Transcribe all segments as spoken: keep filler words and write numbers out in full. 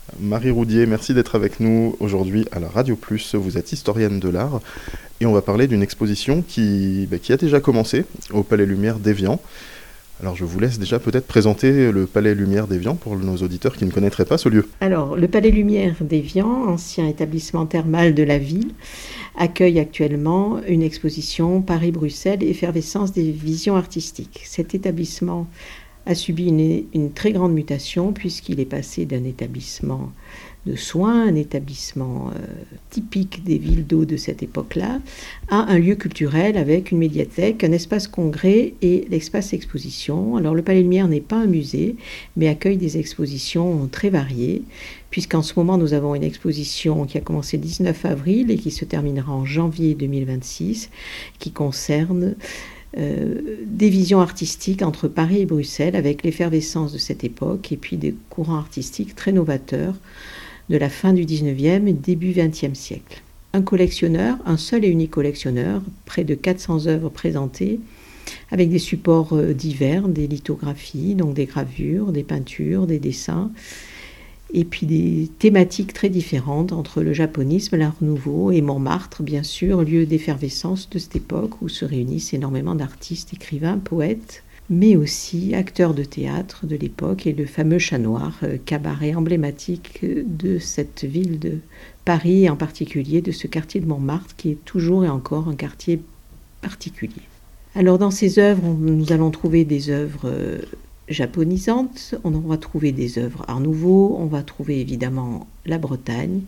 Marie Roudier, merci d'être avec nous aujourd'hui à la Radio Plus. Vous êtes historienne de l'art et on va parler d'une exposition qui, bah, qui a déjà commencé au Palais Lumière d'Évian. Alors je vous laisse déjà peut-être présenter le Palais Lumière d'Évian pour nos auditeurs qui ne connaîtraient pas ce lieu. Alors, le Palais Lumière d'Évian, ancien établissement thermal de la ville, accueille actuellement une exposition Paris-Bruxelles, effervescence des visions artistiques. Cet établissement a subi une, une très grande mutation puisqu'il est passé d'un établissement de soins, un établissement euh, typique des villes d'eau de cette époque-là, à un lieu culturel avec une médiathèque, un espace congrès et l'espace exposition. Alors le Palais Lumière n'est pas un musée, mais accueille des expositions très variées, puisqu'en ce moment nous avons une exposition qui a commencé le dix-neuf avril et qui se terminera en janvier deux mille vingt-six, qui concerne Euh, des visions artistiques entre Paris et Bruxelles avec l'effervescence de cette époque et puis des courants artistiques très novateurs de la fin du dix-neuvième et début vingtième siècle. Un collectionneur, un seul et unique collectionneur, près de quatre cents œuvres présentées avec des supports divers, des lithographies, donc des gravures, des peintures, des dessins, et puis des thématiques très différentes entre le japonisme, l'art nouveau et Montmartre, bien sûr, lieu d'effervescence de cette époque où se réunissent énormément d'artistes, écrivains, poètes, mais aussi acteurs de théâtre de l'époque et le fameux Chat Noir, cabaret emblématique de cette ville de Paris, et en particulier de ce quartier de Montmartre qui est toujours et encore un quartier particulier. Alors dans ces œuvres, nous allons trouver des œuvres japonisantes, on va trouver des œuvres Art Nouveau, on va trouver évidemment la Bretagne,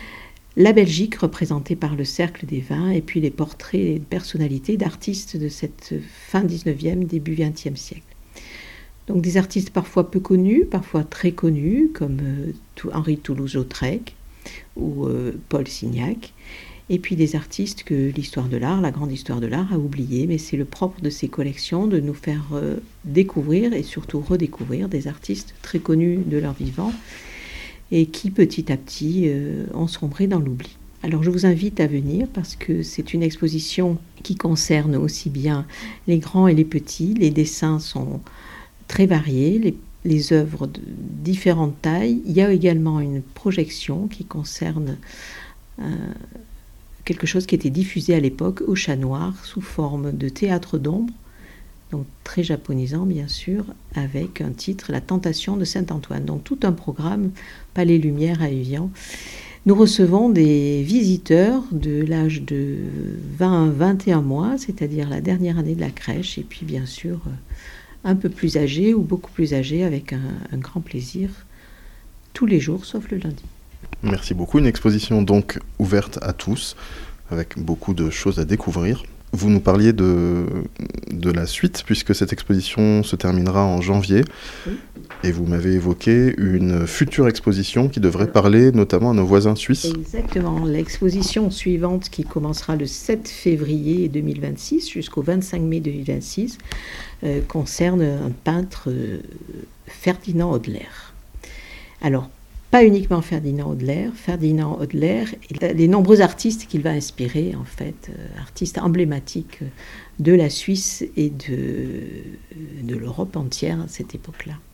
la Belgique représentée par le Cercle des Vins et puis les portraits de personnalités d'artistes de cette fin dix-neuvième, début vingtième siècle. Donc des artistes parfois peu connus, parfois très connus comme euh, Henri Toulouse-Lautrec ou euh, Paul Signac, et puis des artistes que l'histoire de l'art, la grande histoire de l'art a oublié, mais c'est le propre de ces collections de nous faire euh, découvrir et surtout redécouvrir des artistes très connus de leur vivant et qui petit à petit euh, ont sombré dans l'oubli. Alors je vous invite à venir parce que c'est une exposition qui concerne aussi bien les grands et les petits. Les dessins sont très variés, les, les œuvres de différentes tailles. Il y a également une projection qui concerne euh, quelque chose qui était diffusé à l'époque au Chat Noir sous forme de théâtre d'ombre, donc très japonisant bien sûr, avec un titre, La Tentation de Saint-Antoine. Donc tout un programme, Palais Lumière à Évian. Nous recevons des visiteurs de l'âge de vingt à vingt et un mois, c'est-à-dire la dernière année de la crèche, et puis bien sûr un peu plus âgés ou beaucoup plus âgés avec un, un grand plaisir, tous les jours sauf le lundi. Merci beaucoup, une exposition donc ouverte à tous, avec beaucoup de choses à découvrir. Vous nous parliez de, de la suite, puisque cette exposition se terminera en janvier, oui. Et vous m'avez évoqué une future exposition qui devrait parler notamment à nos voisins suisses. Exactement, l'exposition suivante qui commencera le sept février deux mille vingt-six jusqu'au vingt-cinq mai deux mille vingt-six euh, concerne un peintre, euh, Ferdinand Hodler. Alors, pas uniquement Ferdinand Hodler, Ferdinand Hodler et les nombreux artistes qu'il va inspirer, en fait, euh, artistes emblématiques de la Suisse et de, de l'Europe entière à cette époque-là.